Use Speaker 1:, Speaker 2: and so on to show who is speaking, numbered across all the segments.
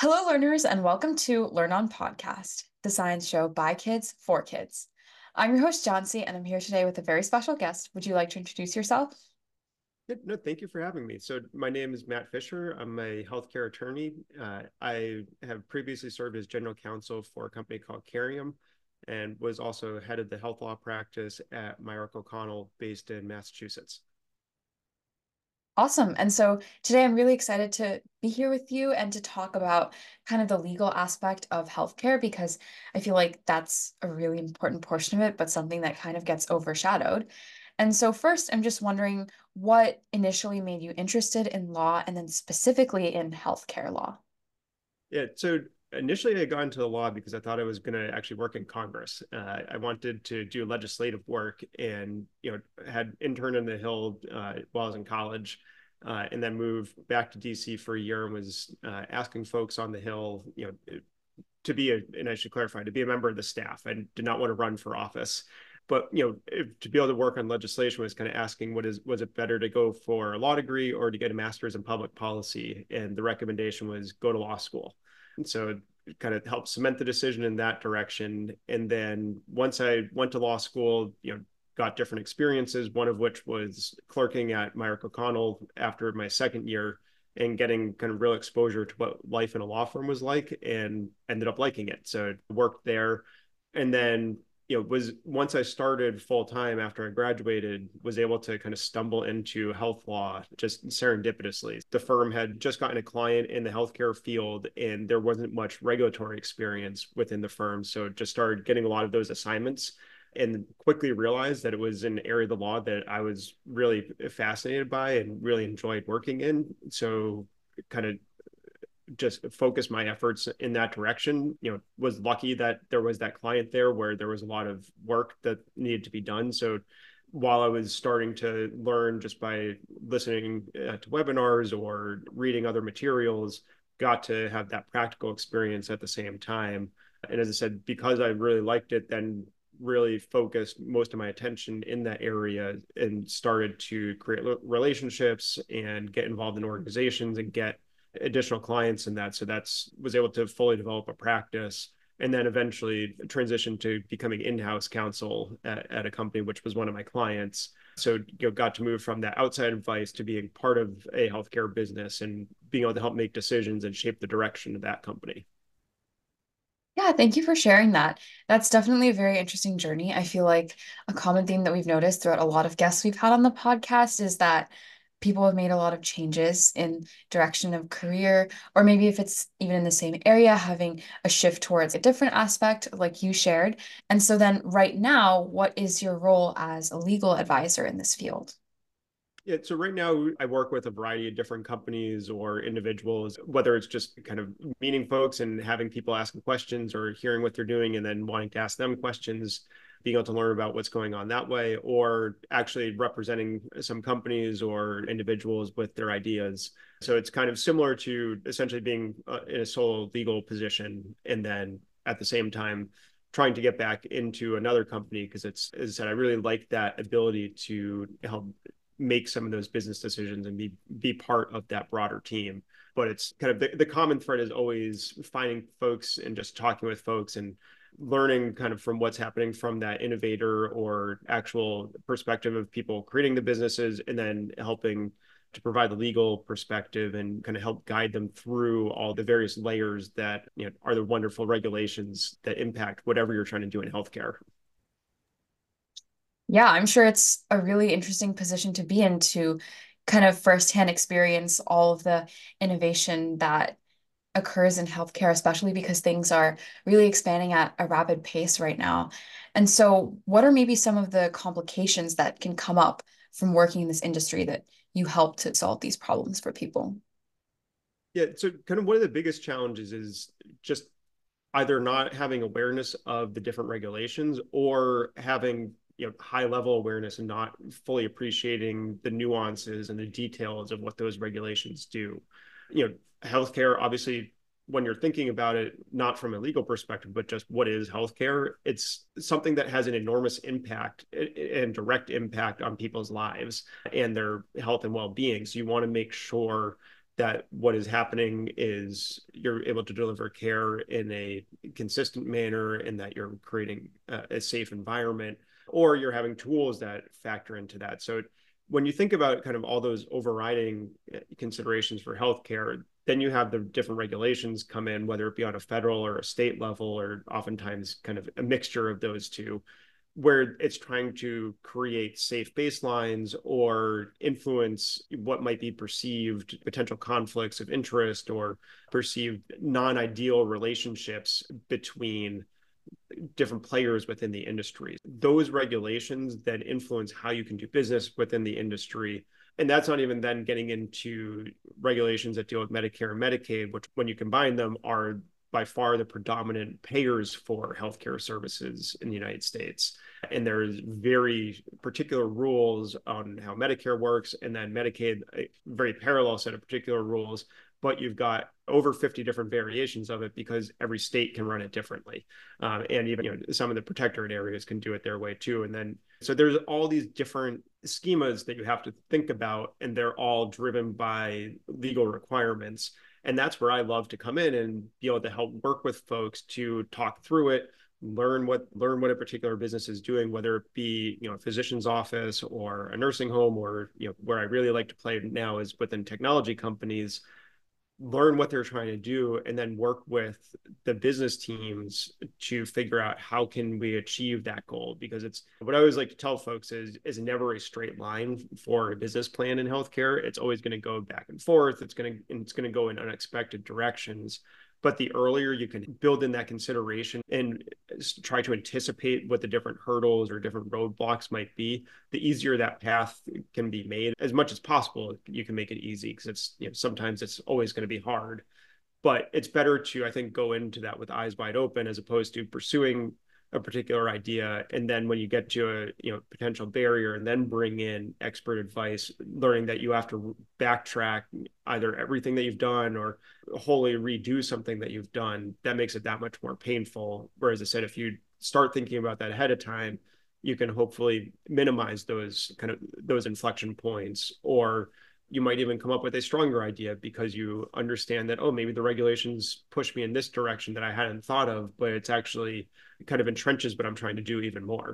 Speaker 1: Hello, learners, and welcome to Learn On Podcast, the science show by kids for kids. I'm your host, Johnsy, and I'm here today with a very special guest. Would you like to introduce yourself?
Speaker 2: Yeah, no, thank you for having me. So my name is Matt Fisher. I'm a healthcare attorney. I have previously served as general counsel for a company called Carium and was also head of the health law practice at Myrick O'Connell based in Massachusetts.
Speaker 1: Awesome. And so today I'm really excited to be here with you and to talk about kind of the legal aspect of healthcare because I feel like that's a really important portion of it, but something that kind of gets overshadowed. And so first, I'm just wondering what initially made you interested in law and then specifically in healthcare law.
Speaker 2: Yeah, so initially I got into the law because I thought I was going to actually work in Congress. I wanted to do legislative work and, had interned in the Hill while I was in college. And then moved back to DC for a year and was asking folks on the Hill, to be and I should clarify, to be a member of the staff. I did not want to run for office. But to be able to work on legislation was kind of asking was it better to go for a law degree or to get a master's in public policy? And the recommendation was go to law school. And so it kind of helped cement the decision in that direction. And then once I went to law school, got different experiences, one of which was clerking at Myrick O'Connell after my second year and getting kind of real exposure to what life in a law firm was like and ended up liking it. So I worked there. And then, was once I started full time after I graduated, was able to kind of stumble into health law just serendipitously. The firm had just gotten a client in the healthcare field and there wasn't much regulatory experience within the firm. So just started getting a lot of those assignments and quickly realized that it was an area of the law that I was really fascinated by and really enjoyed working in. So kind of just focus my efforts in that direction. Was lucky that there was that client there where there was a lot of work that needed to be done. So while I was starting to learn just by listening to webinars or reading other materials, got to have that practical experience at the same time. And as I said, because I really liked it, then really focused most of my attention in that area and started to create relationships and get involved in organizations and get additional clients in that. So that's was able to fully develop a practice and then eventually transition to becoming in-house counsel at a company, which was one of my clients. So, got to move from that outside advice to being part of a healthcare business and being able to help make decisions and shape the direction of that company.
Speaker 1: Yeah, thank you for sharing that. That's definitely a very interesting journey. I feel like a common theme that we've noticed throughout a lot of guests we've had on the podcast is that people have made a lot of changes in direction of career, or maybe if it's even in the same area, having a shift towards a different aspect, like you shared. And so then right now, what is your role as a legal advisor in this field?
Speaker 2: Yeah, so right now I work with a variety of different companies or individuals, whether it's just kind of meeting folks and having people asking questions or hearing what they're doing and then wanting to ask them questions, being able to learn about what's going on that way, or actually representing some companies or individuals with their ideas. So it's kind of similar to essentially being in a solo legal position and then at the same time trying to get back into another company because it's, as I said, I really like that ability to help make some of those business decisions and be part of that broader team. But it's kind of the common thread is always finding folks and just talking with folks and learning kind of from what's happening from that innovator or actual perspective of people creating the businesses and then helping to provide the legal perspective and kind of help guide them through all the various layers that are the wonderful regulations that impact whatever you're trying to do in healthcare.
Speaker 1: Yeah, I'm sure it's a really interesting position to be in to kind of firsthand experience all of the innovation that occurs in healthcare, especially because things are really expanding at a rapid pace right now. And so, what are maybe some of the complications that can come up from working in this industry that you help to solve these problems for people?
Speaker 2: Yeah, so kind of one of the biggest challenges is just either not having awareness of the different regulations or having high level awareness and not fully appreciating the nuances and the details of what those regulations do. Healthcare obviously when you're thinking about it not from a legal perspective but just what is healthcare, it's something that has an enormous impact and direct impact on people's lives and their health and well-being. So you want to make sure that what is happening is you're able to deliver care in a consistent manner and that you're creating a safe environment, or you're having tools that factor into that. So when you think about kind of all those overriding considerations for healthcare, then you have the different regulations come in, whether it be on a federal or a state level, or oftentimes kind of a mixture of those two, where it's trying to create safe baselines or influence what might be perceived potential conflicts of interest or perceived non-ideal relationships between different players within the industry. Those regulations then influence how you can do business within the industry. And that's not even then getting into regulations that deal with Medicare and Medicaid, which when you combine them are by far the predominant payers for healthcare services in the United States. And there's very particular rules on how Medicare works, and then Medicaid, a very parallel set of particular rules, but you've got over 50 different variations of it because every state can run it differently. And even some of the protectorate areas can do it their way too. And then so there's all these different schemas that you have to think about, and they're all driven by legal requirements. And that's where I love to come in and be able to help work with folks to talk through it, learn what a particular business is doing, whether it be a physician's office or a nursing home, or where I really like to play now is within technology companies. Learn what they're trying to do and then work with the business teams to figure out how can we achieve that goal, because it's what I always like to tell folks is never a straight line for a business plan in healthcare. It's always going to go back and forth. It's going to go in unexpected directions. But the earlier you can build in that consideration and try to anticipate what the different hurdles or different roadblocks might be, the easier that path can be made. As much as possible, you can make it easy, because it's sometimes it's always going to be hard. But it's better to, I think, go into that with eyes wide open as opposed to pursuing a particular idea, and then when you get to a potential barrier, and then bring in expert advice, learning that you have to backtrack either everything that you've done or wholly redo something that you've done. That makes it that much more painful. Whereas I said, if you start thinking about that ahead of time, you can hopefully minimize those inflection points, or you might even come up with a stronger idea because you understand that, oh, maybe the regulations push me in this direction that I hadn't thought of, but it's actually kind of entrenches what I'm trying to do even more.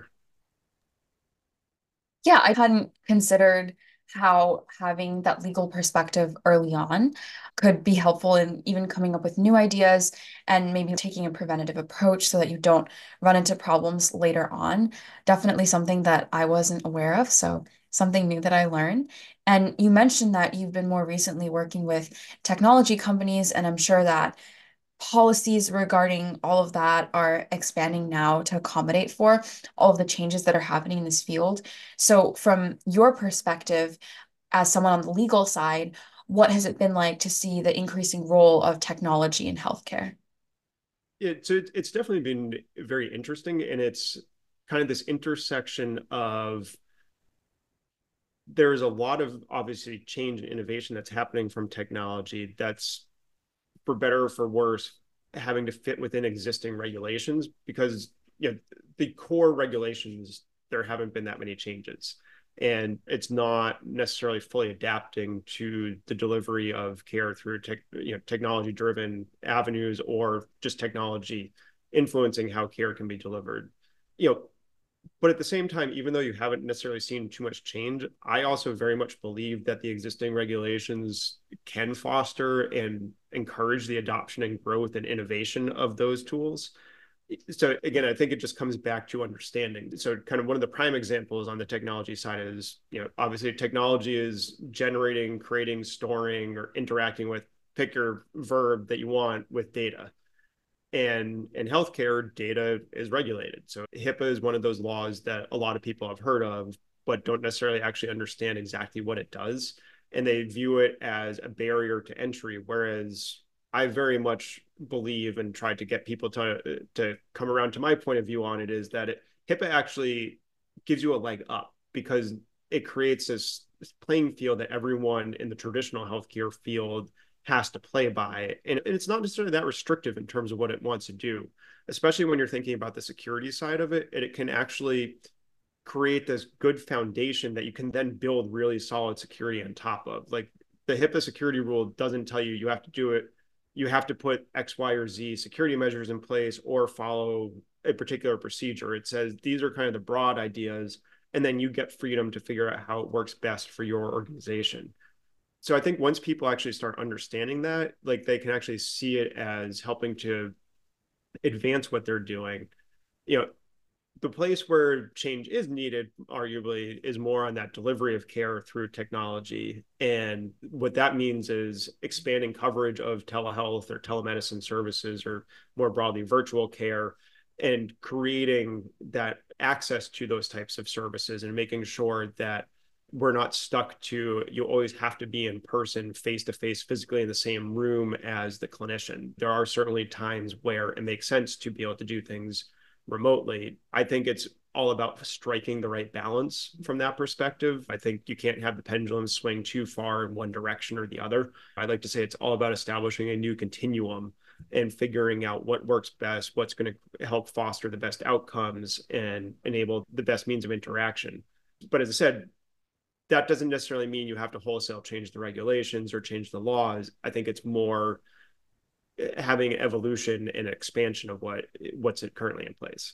Speaker 1: Yeah, I hadn't considered how having that legal perspective early on could be helpful in even coming up with new ideas and maybe taking a preventative approach so that you don't run into problems later on. Definitely something that I wasn't aware of, so something new that I learned. And you mentioned that you've been more recently working with technology companies, and I'm sure that policies regarding all of that are expanding now to accommodate for all of the changes that are happening in this field. So, from your perspective, as someone on the legal side, what has it been like to see the increasing role of technology in healthcare?
Speaker 2: It's definitely been very interesting, and it's kind of this intersection of there's a lot of obviously change and innovation that's happening from technology that's, for better or for worse, having to fit within existing regulations, because the core regulations, there haven't been that many changes, and it's not necessarily fully adapting to the delivery of care through technology driven avenues, or just technology influencing how care can be delivered. you know but at the same time, even though you haven't necessarily seen too much change, I also very much believe that the existing regulations can foster and encourage the adoption and growth and innovation of those tools. So again, I think it just comes back to understanding. So kind of one of the prime examples on the technology side is, obviously technology is generating, creating, storing, or interacting with, pick your verb that you want, with data. And in healthcare, data is regulated. So HIPAA is one of those laws that a lot of people have heard of, but don't necessarily actually understand exactly what it does. And they view it as a barrier to entry. Whereas I very much believe, and try to get people to come around to my point of view on it, is that HIPAA actually gives you a leg up, because it creates this playing field that everyone in the traditional healthcare field has to play by. And it's not necessarily that restrictive in terms of what it wants to do, especially when you're thinking about the security side of it. It can actually create this good foundation that you can then build really solid security on top of. Like, the HIPAA security rule doesn't tell you you have to do it. You have to put X, Y, or Z security measures in place or follow a particular procedure. It says these are kind of the broad ideas, and then you get freedom to figure out how it works best for your organization. So I think once people actually start understanding that, like they can actually see it as helping to advance what they're doing. You know, the place where change is needed, arguably, is more on that delivery of care through technology. And what that means is expanding coverage of telehealth or telemedicine services, or more broadly, virtual care, and creating that access to those types of services and making sure that we're not stuck to you always have to be in person, face to face, physically in the same room as the clinician. There are certainly times where it makes sense to be able to do things remotely. I think it's all about striking the right balance from that perspective. I think you can't have the pendulum swing too far in one direction or the other. I'd like to say it's all about establishing a new continuum and figuring out what works best, what's going to help foster the best outcomes and enable the best means of interaction. But as I said, that doesn't necessarily mean you have to wholesale change the regulations or change the laws. I think it's more having evolution and expansion of what's currently in place.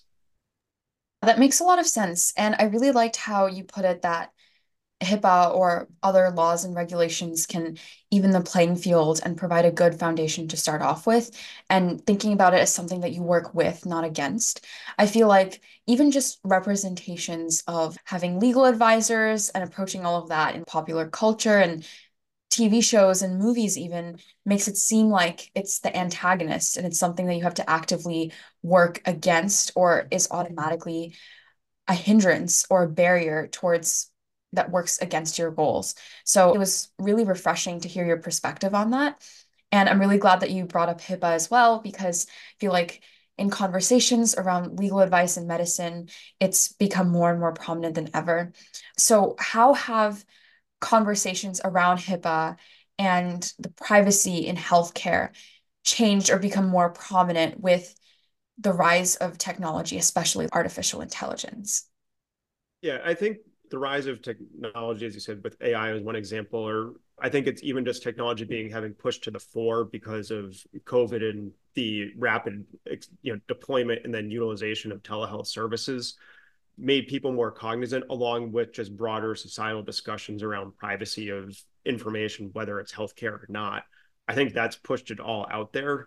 Speaker 1: That makes a lot of sense. And I really liked how you put it that HIPAA or other laws and regulations can even the playing field and provide a good foundation to start off with. And thinking about it as something that you work with, not against. I feel like even just representations of having legal advisors and approaching all of that in popular culture and TV shows and movies even makes it seem like it's the antagonist and it's something that you have to actively work against or is automatically a hindrance or a barrier towards that works against your goals. So it was really refreshing to hear your perspective on that. And I'm really glad that you brought up HIPAA as well, because I feel like in conversations around legal advice and medicine, it's become more and more prominent than ever. So, how have conversations around HIPAA and the privacy in healthcare changed or become more prominent with the rise of technology, especially artificial intelligence?
Speaker 2: Yeah, I think the rise of technology, as you said, with AI is one example, or I think it's even just technology being having pushed to the fore because of COVID and the rapid, deployment and then utilization of telehealth services made people more cognizant, along with just broader societal discussions around privacy of information, whether it's healthcare or not. I think that's pushed it all out there.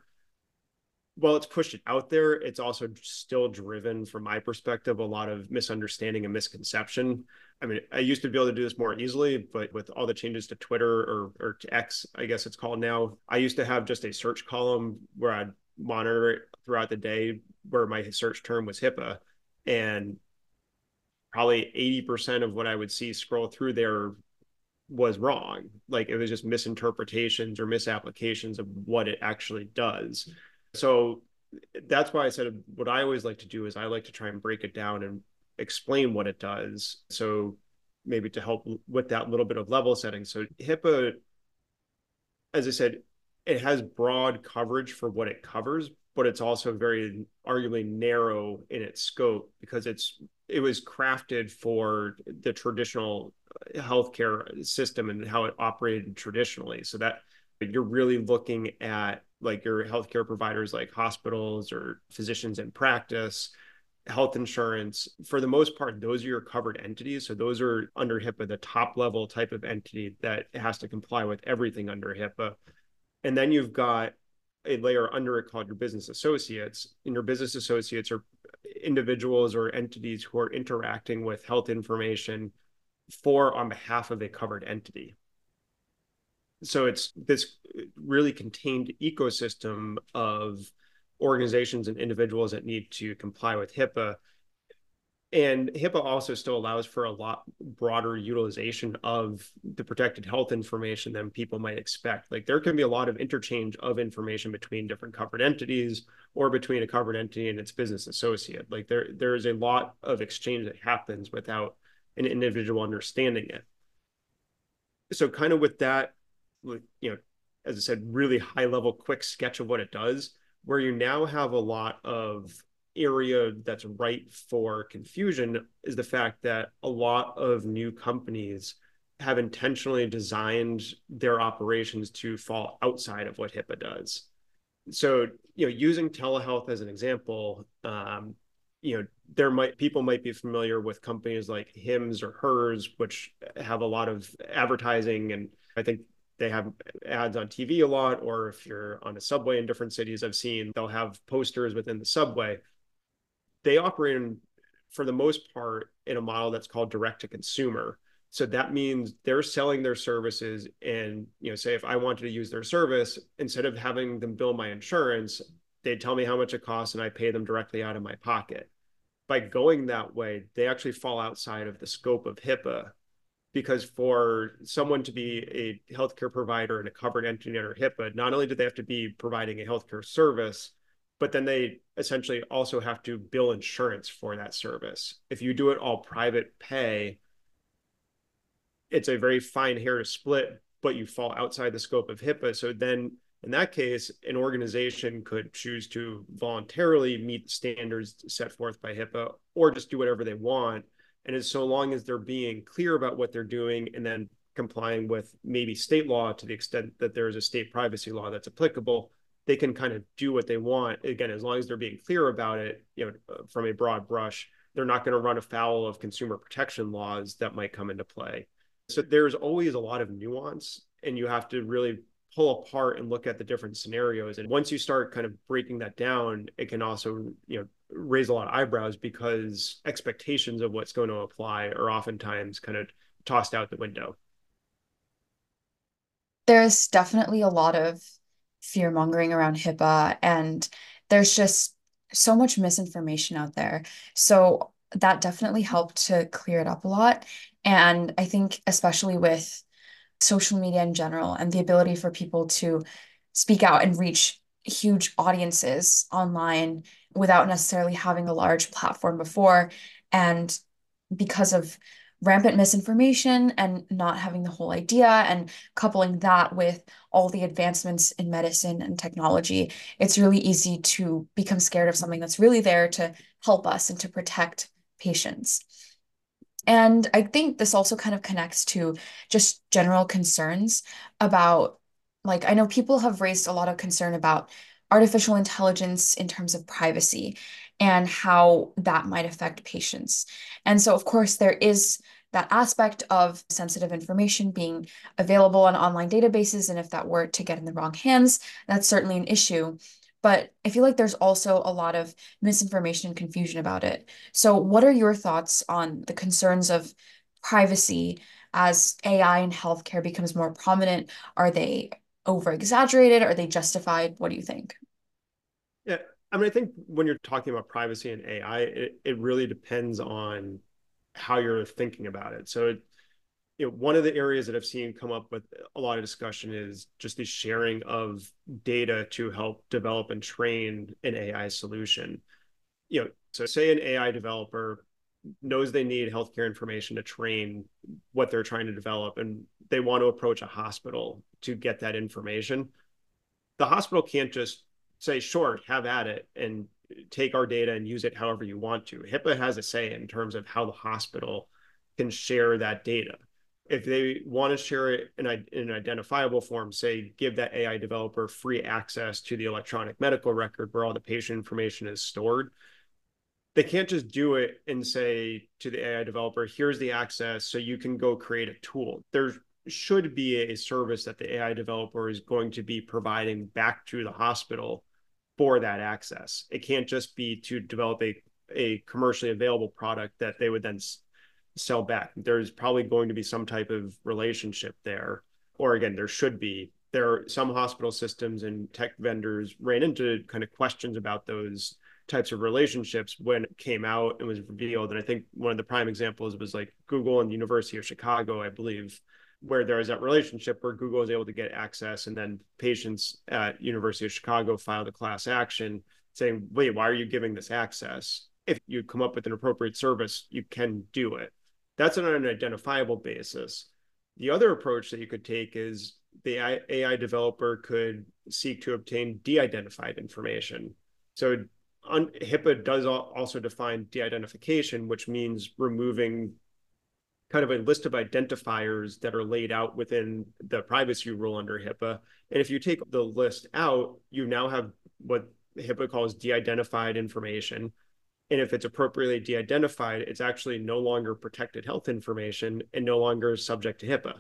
Speaker 2: Well, it's pushed it out there, it's also still driven, from my perspective, a lot of misunderstanding and misconception. I mean, I used to be able to do this more easily, but with all the changes to Twitter or to X, I guess it's called now, I used to have just a search column where I'd monitor it throughout the day, where my search term was HIPAA. And probably 80% of what I would see scroll through there was wrong. Like it was just misinterpretations or misapplications of what it actually does. So that's why I said what I always like to do is I like to try and break it down and explain what it does. So maybe to help with that little bit of level setting. So HIPAA, as I said, it has broad coverage for what it covers, but it's also very arguably narrow in its scope because it was crafted for the traditional healthcare system and how it operated traditionally. So that you're really looking at like your healthcare providers like hospitals or physicians in practice, health insurance. For the most part, those are your covered entities. So those are under HIPAA, the top level type of entity that has to comply with everything under HIPAA. And then you've got a layer under it called your business associates. And your business associates are individuals or entities who are interacting with health information for on behalf of a covered entity. So it's this really contained ecosystem of organizations and individuals that need to comply with HIPAA. And HIPAA also still allows for a lot broader utilization of the protected health information than people might expect. Like there can be a lot of interchange of information between different covered entities or between a covered entity and its business associate. Like there is a lot of exchange that happens without an individual understanding it. So kind of with that, as I said, really high level, quick sketch of what it does, where you now have a lot of area that's ripe for confusion is the fact that a lot of new companies have intentionally designed their operations to fall outside of what HIPAA does. So, using telehealth as an example, there might people might be familiar with companies like Hims or Hers, which have a lot of advertising, and I think they have ads on TV a lot, or if you're on a subway in different cities, I've seen they'll have posters within the subway. They operate for the most part in a model that's called direct to consumer. So that means they're selling their services, and say if I wanted to use their service, instead of having them bill my insurance, they tell me how much it costs and I pay them directly out of my pocket. By going that way, they actually fall outside of the scope of HIPAA, because for someone to be a healthcare provider and a covered entity under HIPAA, not only do they have to be providing a healthcare service, but then they essentially also have to bill insurance for that service. If you do it all private pay, it's a very fine hair to split, but you fall outside the scope of HIPAA. So then in that case, an organization could choose to voluntarily meet the standards set forth by HIPAA or just do whatever they want. And as so long as they're being clear about what they're doing and then complying with maybe state law to the extent that there's a state privacy law that's applicable, they can kind of do what they want. Again, as long as they're being clear about it, from a broad brush, they're not going to run afoul of consumer protection laws that might come into play. So there's always a lot of nuance, and you have to really pull apart and look at the different scenarios. And once you start kind of breaking that down, it can also, raise a lot of eyebrows, because expectations of what's going to apply are oftentimes kind of tossed out the window.
Speaker 1: There's definitely a lot of fear mongering around HIPAA, and there's just so much misinformation out there. So that definitely helped to clear it up a lot. And I think, especially with social media in general and the ability for people to speak out and reach huge audiences online without necessarily having a large platform before, and because of rampant misinformation and not having the whole idea, and coupling that with all the advancements in medicine and technology, it's really easy to become scared of something that's really there to help us and to protect patients. And I think this also kind of connects to just general concerns about, like, I know people have raised a lot of concern about artificial intelligence in terms of privacy and how that might affect patients. And so, of course, there is that aspect of sensitive information being available on online databases. And if that were to get in the wrong hands, that's certainly an issue. But I feel like there's also a lot of misinformation and confusion about it. So, what are your thoughts on the concerns of privacy as AI in healthcare becomes more prominent? Are they over exaggerated? Are they justified? What do you think?
Speaker 2: Yeah. I mean, I think when you're talking about privacy and AI, it really depends on how you're thinking about it. So, one of the areas that I've seen come up with a lot of discussion is just the sharing of data to help develop and train an AI solution. So say an AI developer knows they need healthcare information to train what they're trying to develop, and they want to approach a hospital to get that information. The hospital can't just say, sure, have at it and take our data and use it however you want to. HIPAA has a say in terms of how the hospital can share that data. If they want to share it in an identifiable form, say, give that AI developer free access to the electronic medical record where all the patient information is stored, they can't just do it and say to the AI developer, here's the access so you can go create a tool. There should be a service that the AI developer is going to be providing back to the hospital for that access. It can't just be to develop a commercially available product that they would then sell back. There's probably going to be some type of relationship there. Or again, there should be. There are some hospital systems and tech vendors ran into kind of questions about those types of relationships when it came out and was revealed. And I think one of the prime examples was like Google and the University of Chicago, I believe, where there is that relationship where Google is able to get access, and then patients at University of Chicago filed a class action saying, wait, why are you giving this access? If you come up with an appropriate service, you can do it. That's on an identifiable basis. The other approach that you could take is the AI developer could seek to obtain de-identified information. So HIPAA does also define de-identification, which means removing kind of a list of identifiers that are laid out within the privacy rule under HIPAA. And if you take the list out, you now have what HIPAA calls de-identified information. And if it's appropriately de-identified, it's actually no longer protected health information and no longer subject to HIPAA.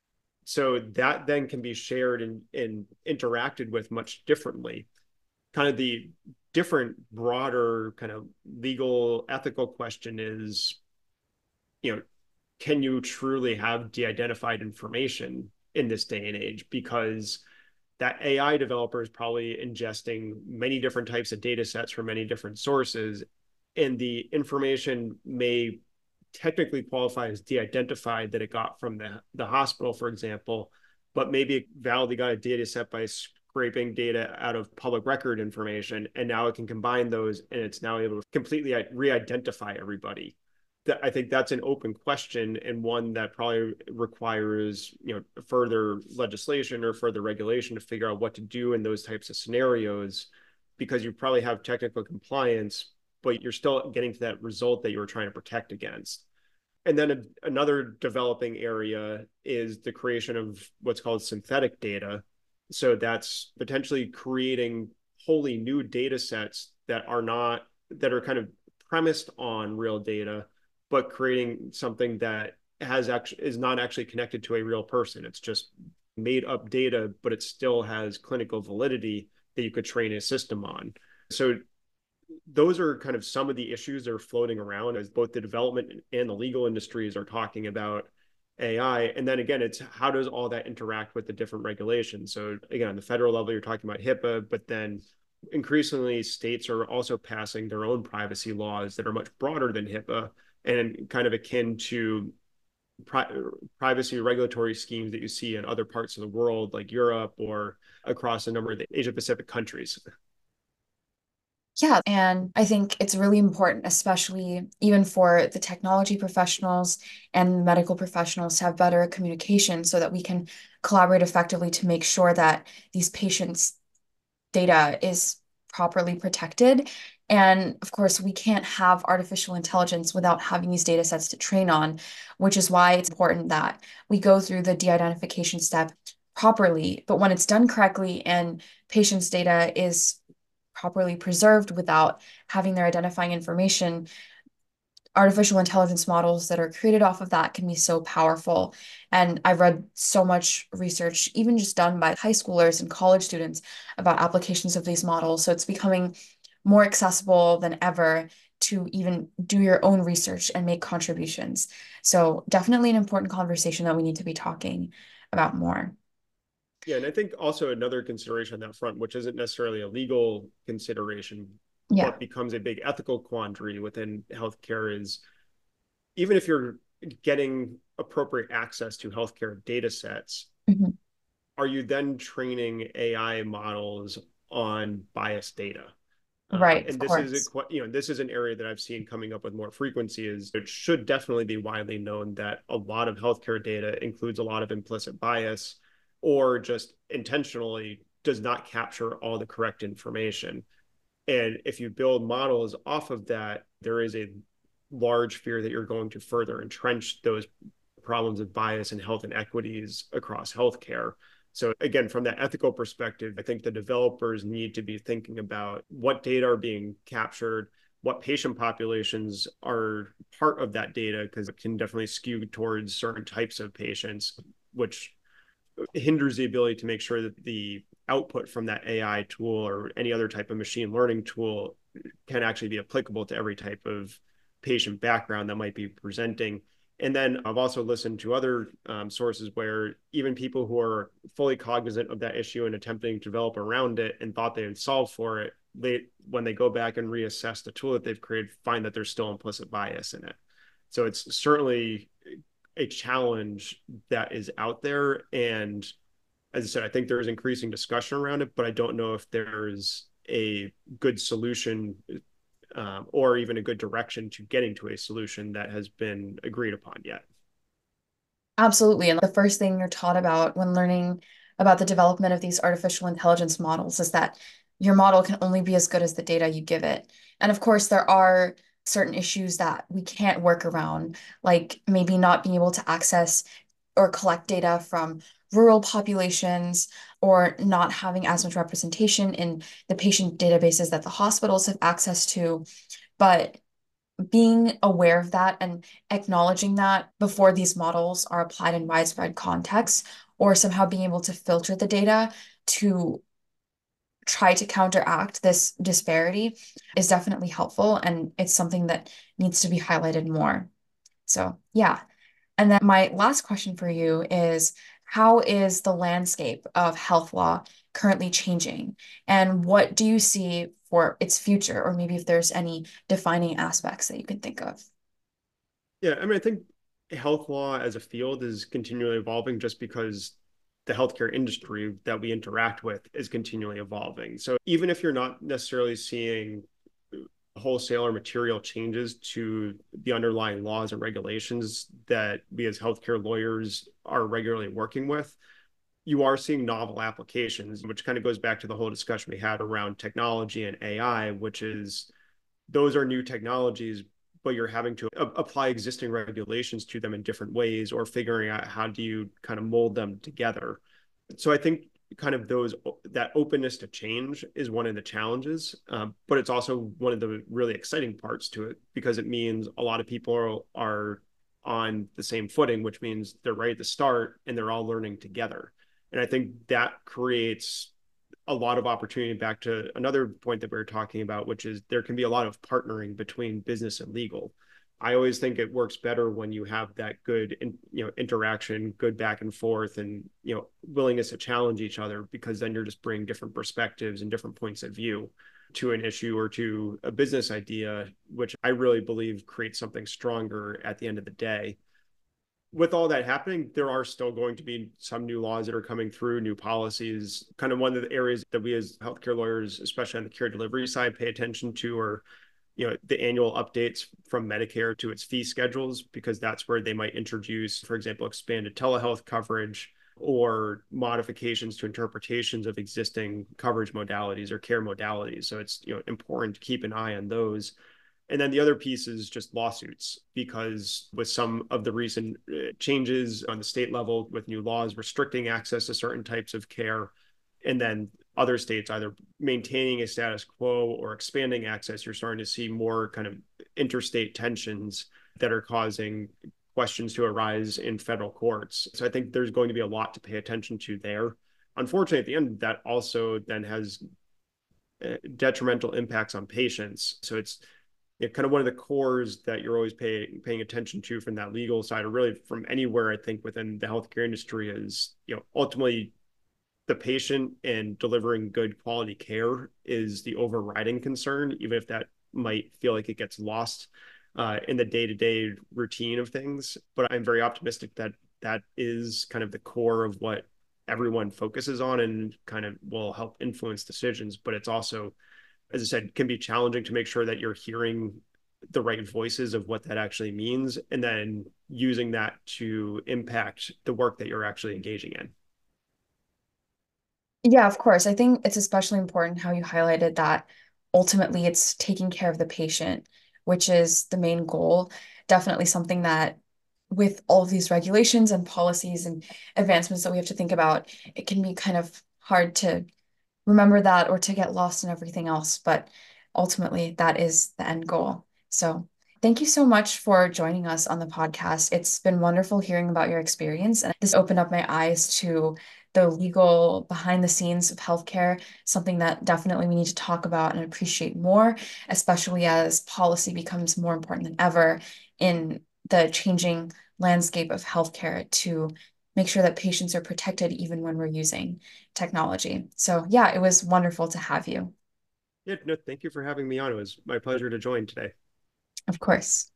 Speaker 2: So that then can be shared and interacted with much differently. Kind of the different, broader kind of legal, ethical question is, you know, can you truly have de-identified information in this day and age? Because that AI developer is probably ingesting many different types of data sets from many different sources, and the information may technically qualify as de-identified that it got from the hospital, for example, but maybe it validly got a data set by scraping data out of public record information, and now it can combine those, and it's now able to completely re-identify everybody. I think that's an open question, and one that probably requires, further legislation or further regulation to figure out what to do in those types of scenarios, because you probably have technical compliance, but you're still getting to that result that you were trying to protect against. And then another developing area is the creation of what's called synthetic data. So that's potentially creating wholly new data sets that are kind of premised on real data, but creating something that is not actually connected to a real person. It's just made up data, but it still has clinical validity that you could train a system on. So those are kind of some of the issues that are floating around as both the development and the legal industries are talking about AI. And then again, it's how does all that interact with the different regulations? So again, on the federal level, you're talking about HIPAA, but then increasingly states are also passing their own privacy laws that are much broader than HIPAA and kind of akin to privacy regulatory schemes that you see in other parts of the world, like Europe or across a number of the Asia Pacific countries.
Speaker 1: Yeah, and I think it's really important, especially even for the technology professionals and medical professionals, to have better communication so that we can collaborate effectively to make sure that these patients' data is properly protected. And of course, we can't have artificial intelligence without having these data sets to train on, which is why it's important that we go through the de-identification step properly. But when it's done correctly and patients' data is properly preserved without having their identifying information, artificial intelligence models that are created off of that can be so powerful. And I've read so much research, even just done by high schoolers and college students, about applications of these models. So it's becoming more accessible than ever to even do your own research and make contributions. So definitely an important conversation that we need to be talking about more.
Speaker 2: Yeah, and I think also another consideration on that front, which isn't necessarily a legal consideration,
Speaker 1: Yeah.
Speaker 2: but becomes a big ethical quandary within healthcare, is even if you're getting appropriate access to healthcare data sets,
Speaker 1: Mhm.
Speaker 2: are you then training AI models on biased data?
Speaker 1: Right, of
Speaker 2: And this is
Speaker 1: course.
Speaker 2: this is an area that I've seen coming up with more frequency. Is it should definitely be widely known that a lot of healthcare data includes a lot of implicit bias, or just intentionally does not capture all the correct information. And if you build models off of that, there is a large fear that you're going to further entrench those problems of bias and health inequities across healthcare. So again, from that ethical perspective, I think the developers need to be thinking about what data are being captured, what patient populations are part of that data, because it can definitely skew towards certain types of patients, which hinders the ability to make sure that the output from that AI tool or any other type of machine learning tool can actually be applicable to every type of patient background that might be presenting. And then I've also listened to other sources where even people who are fully cognizant of that issue and attempting to develop around it and thought they had solved for it, when they go back and reassess the tool that they've created, find that there's still implicit bias in it. So it's certainly a challenge that is out there. And as I said, I think there is increasing discussion around it, but I don't know if there's a good solution or even a good direction to getting to a solution that has been agreed upon yet.
Speaker 1: Absolutely. And the first thing you're taught about when learning about the development of these artificial intelligence models is that your model can only be as good as the data you give it. And of course, there are certain issues that we can't work around, like maybe not being able to access or collect data from rural populations or not having as much representation in the patient databases that the hospitals have access to. But being aware of that and acknowledging that before these models are applied in widespread contexts, or somehow being able to filter the data to try to counteract this disparity is definitely helpful. And it's something that needs to be highlighted more. So, yeah. And then my last question for you is, how is the landscape of health law currently changing? And what do you see for its future? Or maybe if there's any defining aspects that you can think of.
Speaker 2: Yeah, I mean, I think health law as a field is continually evolving just because the healthcare industry that we interact with is continually evolving. So even if you're not necessarily seeing wholesale or material changes to the underlying laws and regulations that we as healthcare lawyers are regularly working with, you are seeing novel applications, which kind of goes back to the whole discussion we had around technology and AI, which is those are new technologies, but you're having to apply existing regulations to them in different ways or figuring out how do you kind of mold them together. So I think kind of those that openness to change is one of the challenges, but it's also one of the really exciting parts to it because it means a lot of people are on the same footing, which means they're ready to start and they're all learning together. And I think that creates a lot of opportunity back to another point that we were talking about, which is there can be a lot of partnering between business and legal. I always think it works better when you have that good, interaction, good back and forth, and willingness to challenge each other because then you're just bringing different perspectives and different points of view to an issue or to a business idea, which I really believe creates something stronger at the end of the day. With all that happening, there are still going to be some new laws that are coming through, new policies. Kind of one of the areas that we as healthcare lawyers, especially on the care delivery side, pay attention to are, the annual updates from Medicare to its fee schedules, because that's where they might introduce, for example, expanded telehealth coverage or modifications to interpretations of existing coverage modalities or care modalities. So it's, important to keep an eye on those. And then the other piece is just lawsuits, because with some of the recent changes on the state level with new laws restricting access to certain types of care, and then other states either maintaining a status quo or expanding access, you're starting to see more kind of interstate tensions that are causing questions to arise in federal courts. So I think there's going to be a lot to pay attention to there. Unfortunately, at the end, that also then has detrimental impacts on patients. So it's kind of one of the cores that you're always paying attention to from that legal side, or really from anywhere, I think, within the healthcare industry is, ultimately the patient and delivering good quality care is the overriding concern, even if that might feel like it gets lost in the day-to-day routine of things. But I'm very optimistic that that is kind of the core of what everyone focuses on and kind of will help influence decisions. But it's also, as I said, can be challenging to make sure that you're hearing the right voices of what that actually means and then using that to impact the work that you're actually engaging in.
Speaker 1: Yeah, of course. I think it's especially important how you highlighted that ultimately it's taking care of the patient, which is the main goal. Definitely something that with all of these regulations and policies and advancements that we have to think about, it can be kind of hard to remember that or to get lost in everything else. But ultimately, that is the end goal. So thank you so much for joining us on the podcast. It's been wonderful hearing about your experience, and this opened up my eyes to the legal behind the scenes of healthcare, something that definitely we need to talk about and appreciate more, especially as policy becomes more important than ever in the changing landscape of healthcare to make sure that patients are protected even when we're using technology. So, yeah, it was wonderful to have you.
Speaker 2: Yeah, no, thank you for having me on. It was my pleasure to join today.
Speaker 1: Of course.